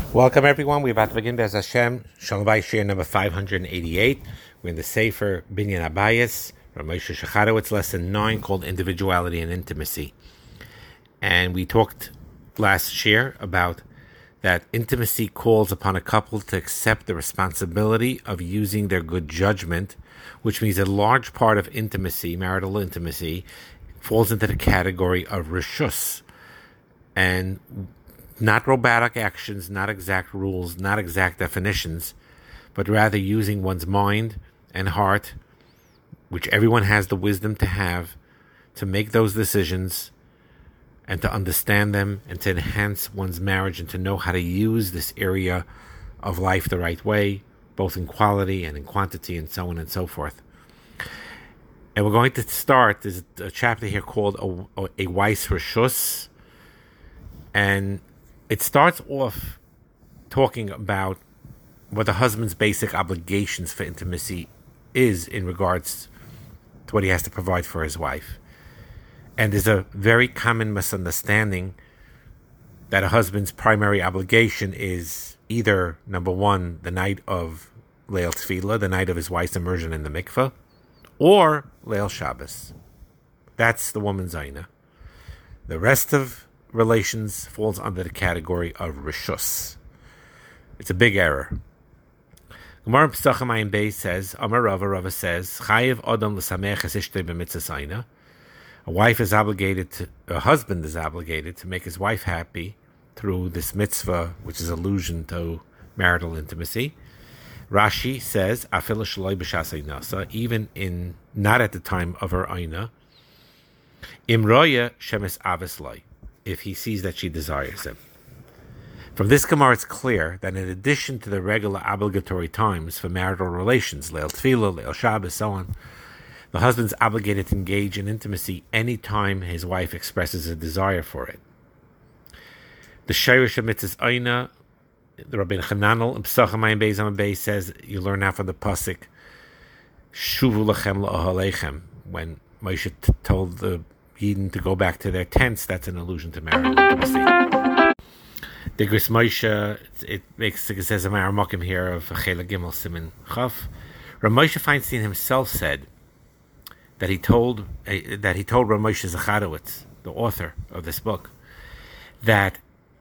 Welcome, everyone. We're about to begin Bez Hashem. Shalom Bayis, number 588. We're in the Sefer Binyan Abayis, Ramosha Shacharowitz, lesson 9, called Individuality and Intimacy. And we talked last year about that intimacy calls upon a couple to accept the responsibility of using their good judgment, which means a large part of intimacy, marital intimacy, falls into the category of rishus. And not robotic actions, not exact rules, not exact definitions, but rather using one's mind and heart, which everyone has the wisdom to have, to make those decisions and to understand them and to enhance one's marriage and to know how to use this area of life the right way, both in quality and in quantity and so on and so forth. And we're going to start, there's a chapter here called A Weiss Rishus, and it starts off talking about what the husband's basic obligations for intimacy is in regards to what he has to provide for his wife. And there's a very common misunderstanding that a husband's primary obligation is either, number one, the night of Leil Tefillah, the night of his wife's immersion in the mikveh, or Leil Shabbos. That's the woman's aina. The rest of relations falls under the category of rishus. It's a big error. Gemara Pesachim Ayin Beis says, Amar Rava says, Chayiv Adam l'samech es ishtei b'mitzvos aina. A husband is obligated to make his wife happy through this mitzvah, which is allusion to marital intimacy. Rashi says, Afilu shaloi b'shas einasa, even in not at the time of her aina. Imroya shemes avis loi, if he sees that she desires him. From this Gemara, it's clear that in addition to the regular obligatory times for marital relations, Leil Tefillah, Leil Shabbos, so on, the husband's obligated to engage in intimacy any time his wife expresses a desire for it. The Shayrish of Mitzvahs Aina, the Rabbeinu Chananel, in Pesachim Ayin Beis Amar Beis says, you learn out from the pasuk, Shuvu lachem la'ahalechem, when Moshe told the Yidden to go back to their tents. That's an allusion to marital intimacy. The Gris Moshe, it says a Maramokim here of Chela Gimel Simin Chaf. Ramosha Feinstein himself said that he told Ramosha Zacharowitz, the author of this book, that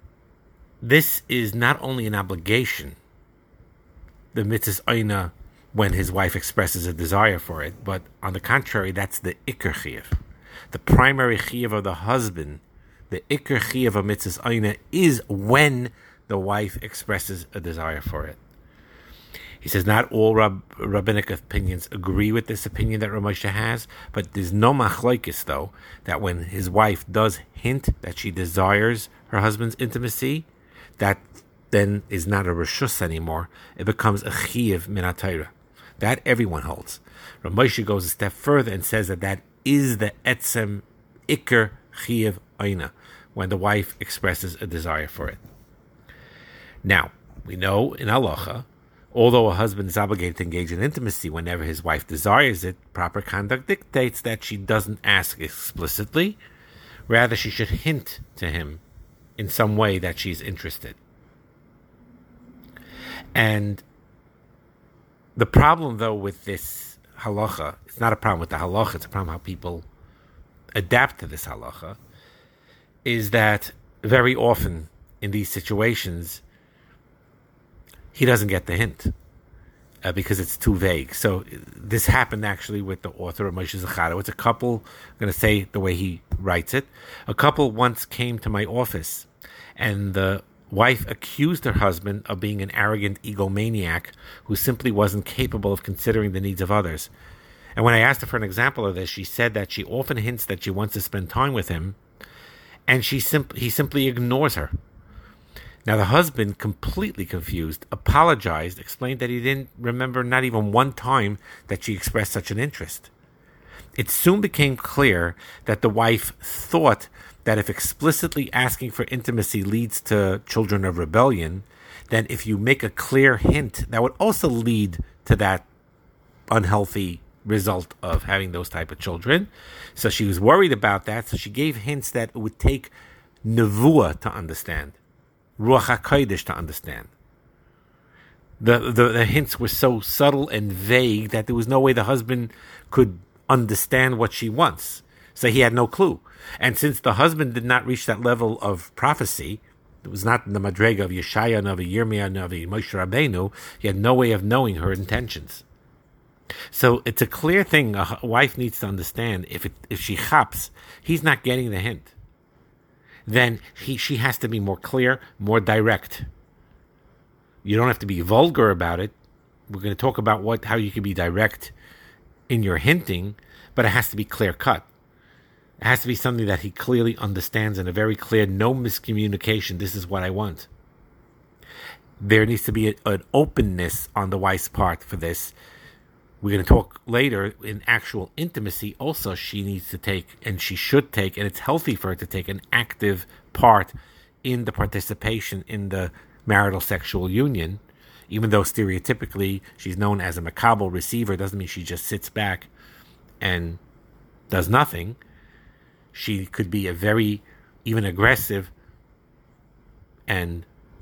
this is not only an obligation, the mitzvahs aina, when his wife expresses a desire for it, but on the contrary, that's the ikar chiyuv. The primary chiyuv of the husband, the ikar chiyuv of mitzvahs aina, is when the wife expresses a desire for it. He says not all rabbinic opinions agree with this opinion that Ramosha has, but there's no machlokes though that when his wife does hint that she desires her husband's intimacy, that then is not a rishus anymore. It becomes a chiyuv min haTorah. That everyone holds. Ramosha goes a step further and says that is the etzem ikar chiyuv aina, when the wife expresses a desire for it. Now, we know in halacha, although a husband is obligated to engage in intimacy whenever his wife desires it, proper conduct dictates that she doesn't ask explicitly. Rather, she should hint to him in some way that she's interested. And the problem, though, with this halacha, it's not a problem with the halacha, it's a problem how people adapt to this halacha, is that very often in these situations, he doesn't get the hint because it's too vague. So this happened actually with the author of Moshe Zacharowitz. It's a couple, I'm going to say the way he writes it. A couple once came to my office, and the wife accused her husband of being an arrogant egomaniac who simply wasn't capable of considering the needs of others. And when I asked her for an example of this, she said that she often hints that she wants to spend time with him, and he simply ignores her. Now the husband, completely confused, apologized, explained that he didn't remember not even one time that she expressed such an interest. It soon became clear that the wife thought that if explicitly asking for intimacy leads to children of rebellion, then if you make a clear hint, that would also lead to that unhealthy result of having those type of children. So she was worried about that, so she gave hints that it would take nevuah to understand. Ruach HaKodesh to understand. The hints were so subtle and vague that there was no way the husband could understand what she wants. So he had no clue. And since the husband did not reach that level of prophecy, it was not in the Madrega of Yeshaya, Navi, Yirmiyah, Navi, Moshe Rabbeinu, he had no way of knowing her intentions. So it's a clear thing a wife needs to understand. If she chaps, he's not getting the hint. Then she has to be more clear, more direct. You don't have to be vulgar about it. We're going to talk about how you can be direct in your hinting, but it has to be clear cut. It has to be something that he clearly understands in a very clear, no miscommunication. This is what I want. There needs to be an openness on the wife's part for this. We're going to talk later in actual intimacy. Also, she needs to take, and she should take, and it's healthy for her to take an active part in the participation in the marital sexual union. Even though stereotypically she's known as a makabel receiver, doesn't mean she just sits back and does nothing. She could be a very even aggressive and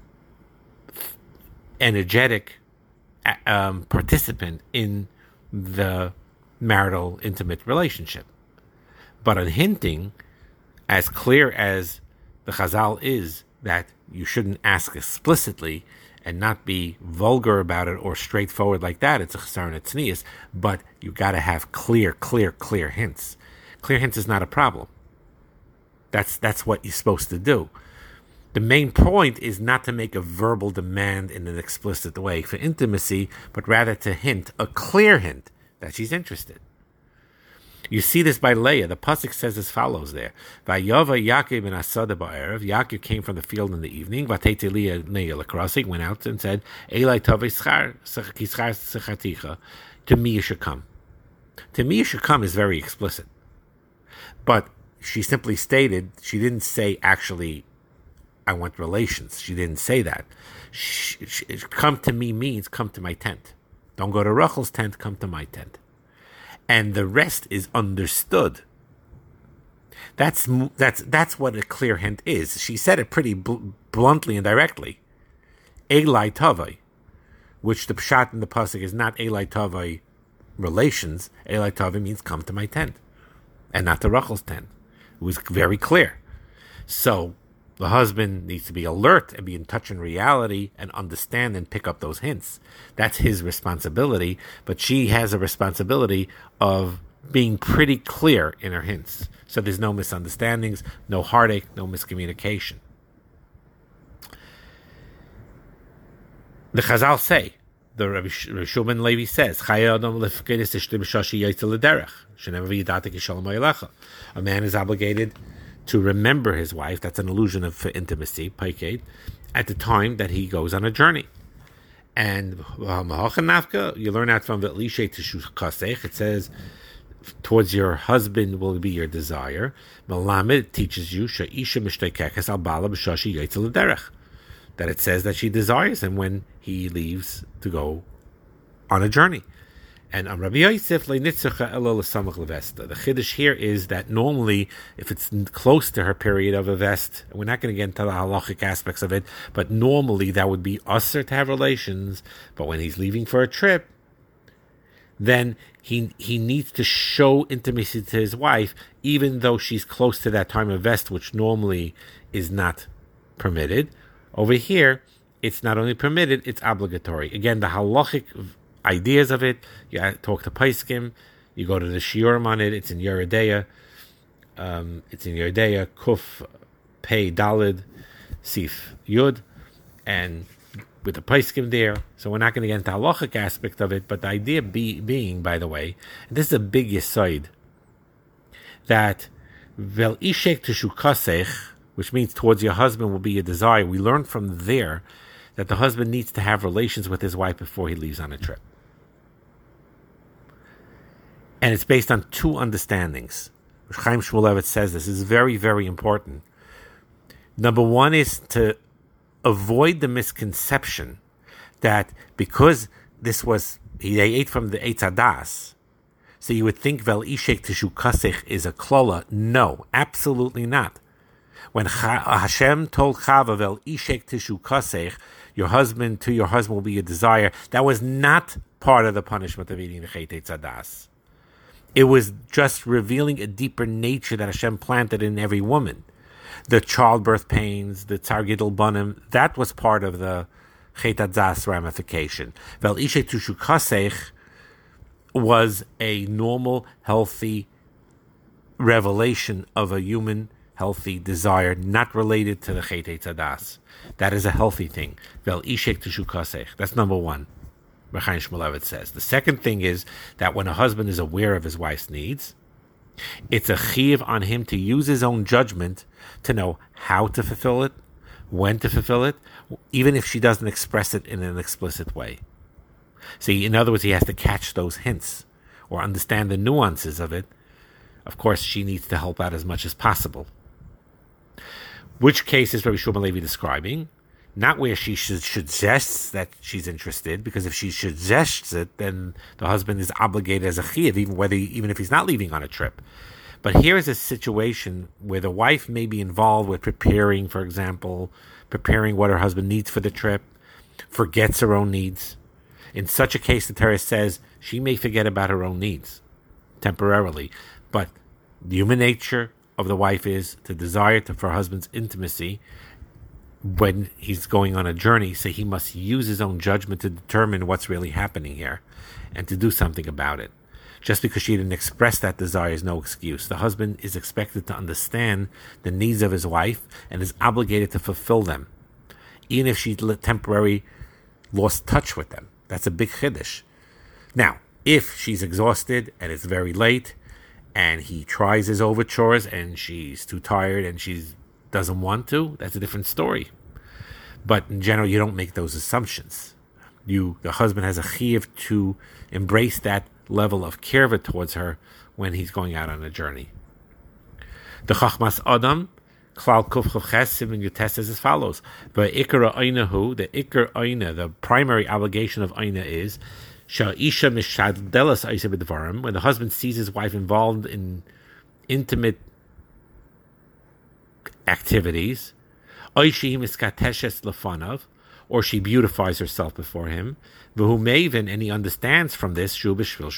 energetic participant in the marital intimate relationship. But on hinting, as clear as the Chazal is that you shouldn't ask explicitly and not be vulgar about it or straightforward like that, it's a chesaron tznius, but you got to have clear hints. Clear hints is not a problem. That's what you're supposed to do. The main point is not to make a verbal demand in an explicit way for intimacy, but rather to hint, a clear hint, that she's interested. You see this by Leah. The pasuk says as follows there: Vayova Yaakov ben Asada ba'erev. Yaakov came from the field in the evening. Vatete Leah ne'el across. Went out and said, Elai tovei schar secharticha. To me you should come. To me you should come is very explicit. But she simply stated, she didn't say actually, I want relations. She didn't say that. Come to me means come to my tent. Don't go to Rachel's tent, come to my tent. And the rest is understood. That's what a clear hint is. She said it pretty bluntly and directly. Elai Tavai, which the pshat in the pasuk is not Elai Tavai relations. Elai Tavai means come to my tent, and not to Rachel's tent. It was very clear. So the husband needs to be alert and be in touch in reality and understand and pick up those hints. That's his responsibility, but she has a responsibility of being pretty clear in her hints. So there's no misunderstandings, no heartache, no miscommunication. The Chazal say, the Rabbi Shulman Levi says, a man is obligated to remember his wife. That's an illusion of intimacy, paiked, at the time that he goes on a journey. And you learn out from V'lishe Teshukasech. It says, towards your husband will be your desire. Malamed teaches you that it says that she desires him when he leaves to go on a journey. And Rabbi Yosef the chiddush here is that normally, if it's close to her period of a vest, we're not going to get into the halachic aspects of it, but normally that would be usher to have relations. But when he's leaving for a trip, then he needs to show intimacy to his wife, even though she's close to that time of vest, which normally is not permitted. Over here, it's not only permitted, it's obligatory. Again, the halachic ideas of it, you talk to Paiskim, you go to the Shiurim on it, it's in Yeridea, Kuf, Pei, Dalid, Sif, Yud, and with the Paiskim there. So we're not going to get into the halachic aspect of it, but the idea being, by the way, and this is a big yesod, that Vel Ishek Teshukasech, which means towards your husband will be your desire. We learn from there that the husband needs to have relations with his wife before he leaves on a trip. And it's based on two understandings. Chaim Shmulevitz says this is very, very important. Number one is to avoid the misconception that because this was, they ate from the Eitz Hadas, so you would think Vel Ishek Teshukasech is a klola. No, absolutely not. When Hashem told Chava, "Vel ishek tishu kasech," your husband will be a desire, that was not part of the punishment of eating the Chet Tzadas. It was just revealing a deeper nature that Hashem planted in every woman. The childbirth pains, the Tsar Gidul Banim, that was part of the Chet Tzadas ramification. Vel ishek tishu kasech was a normal, healthy revelation of a human healthy desire, not related to the Chet Tzadas. That is a healthy thing. Vel ishek tishu kasech. That's number one. Rechaim Shmulevitz says. The second thing is that when a husband is aware of his wife's needs, it's a chiyuv on him to use his own judgment to know how to fulfill it, when to fulfill it, even if she doesn't express it in an explicit way. See, in other words, he has to catch those hints or understand the nuances of it. Of course, she needs to help out as much as possible. Which case is Rabbi Shmuel Levi describing? Not where she suggests that she's interested, because if she suggests it, then the husband is obligated as a chiyuv, even if he's not leaving on a trip. But here is a situation where the wife may be involved with preparing, for example, preparing what her husband needs for the trip, forgets her own needs. In such a case, the Torah says she may forget about her own needs temporarily, but the human nature of the wife is to desire for her husband's intimacy when he's going on a journey, so he must use his own judgment to determine what's really happening here and to do something about it. Just because she didn't express that desire is no excuse. The husband is expected to understand the needs of his wife and is obligated to fulfill them, even if she temporarily lost touch with them. That's a big chiddush. Now, if she's exhausted and it's very late, and he tries his overtures and she's too tired and she doesn't want to, that's a different story. But in general, you don't make those assumptions. The husband has a chiyuv to embrace that level of kirva towards her when he's going out on a journey. The Chachmas Adam, Klal Kuf Chav Ches, Siman Yutes says as follows: the Ikar Aina, the primary obligation of Aina is when the husband sees his wife involved in intimate activities, or she beautifies herself before him, and he understands from this, he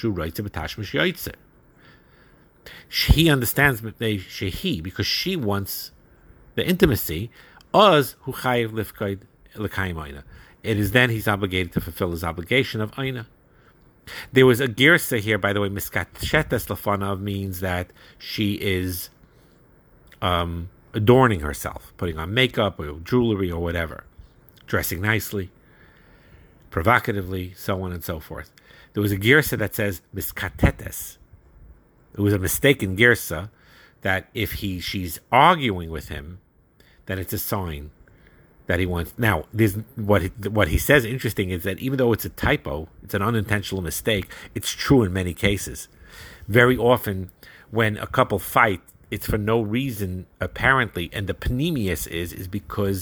understands because she wants the intimacy, it is then he's obligated to fulfill his obligation of Aina. There was a girsa here, by the way. Miskachetes lefanav means that she is adorning herself, putting on makeup or jewelry or whatever, dressing nicely, provocatively, so on and so forth. There was a girsa that says miskatetes. It was a mistaken girsa that if she's arguing with him, then it's a sign that he wants. Now, what he says interesting is that even though it's a typo, it's an unintentional mistake, it's true in many cases. Very often, when a couple fight, it's for no reason, apparently, and the panemius is because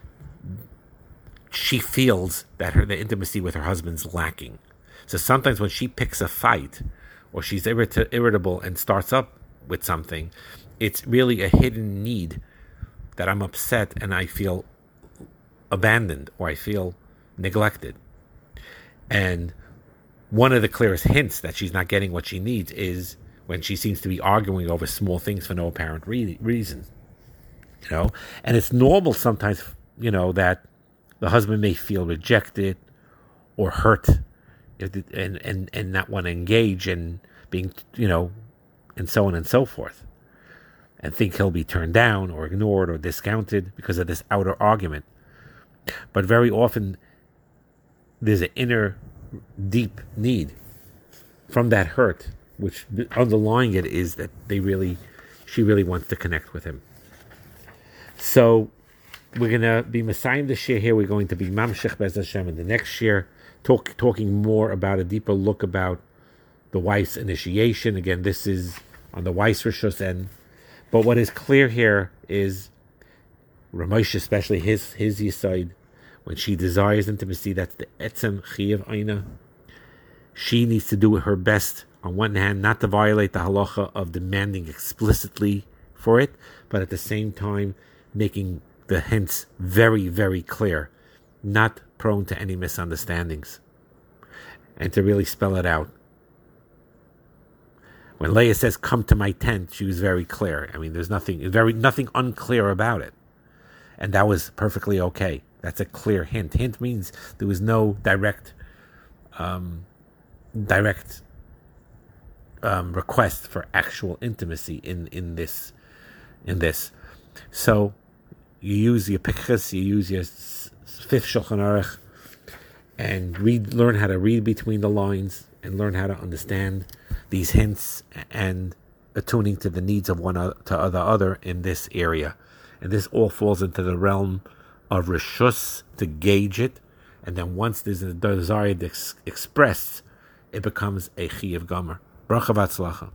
she feels that the intimacy with her husband's lacking. So sometimes when she picks a fight, or she's irritable and starts up with something, it's really a hidden need that I'm upset and I feel abandoned or I feel neglected. And one of the clearest hints that she's not getting what she needs is when she seems to be arguing over small things for no apparent reason. And it's normal sometimes, that the husband may feel rejected or hurt and not want to engage in being, and so on and so forth, and think he'll be turned down or ignored or discounted because of this outer argument. But very often there's an inner deep need from that hurt, which underlying it is that she really wants to connect with him. So we're going to be Messiahing this year here. We're going to be Mamshech Bez Hashem in the next year, talking more about a deeper look about the wife's initiation. Again, this is on the wife's Rishus end. But what is clear here is Ramesh, especially his Yesod, when she desires intimacy, that's the Etzem Chiyav Aina. She needs to do her best, on one hand, not to violate the halacha of demanding explicitly for it, but at the same time, making the hints very, very clear, not prone to any misunderstandings, and to really spell it out. When Leah says, "Come to my tent," she was very clear. I mean, there's nothing unclear about it. And that was perfectly okay. That's a clear hint. Hint means there was no direct request for actual intimacy in this. So you use your pichas, you use your fifth Shulchan Aruch, and learn how to read between the lines and learn how to understand these hints and attuning to the needs of one to the other in this area. And this all falls into the realm of Rishus, to gauge it, and then once there's a desire expressed, it becomes a Chiyuv Gomer. Bracha v'atzlacha.